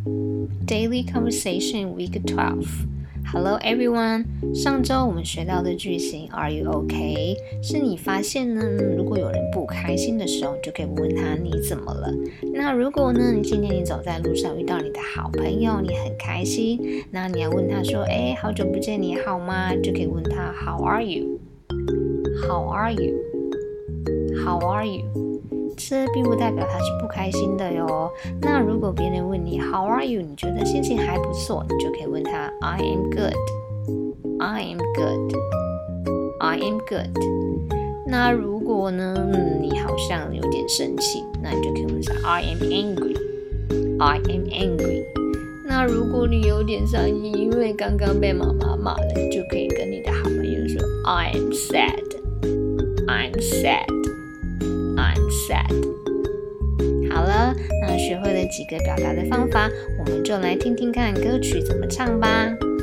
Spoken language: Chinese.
Daily Conversation Week 12 Hello everyone 上周我们学到的句型 Are you okay? 是你发现呢，如果有人不开心的时候，你就可以问他你怎么了。那如果呢，今天你走在路上遇到你的好朋友，你很开心，那你要问他说好久不见，你好吗？就可以问他 How are you? How are you? How are you? 这并不代表他是不开心的哟。那如果别人问你 How are you? 你觉得心情还不错，你就可以问他 I am good. I am good. I am good. 那如果呢，你好像有点生气，那你就可以问他 I am angry. I am angry. 那如果你有点伤心，因为刚刚被妈妈骂了，你就可以跟你的好朋友说 I am sad. I'm sad.I'm sad. 好了，那学会了几个表达的方法，我们就来听听看歌曲怎么唱吧。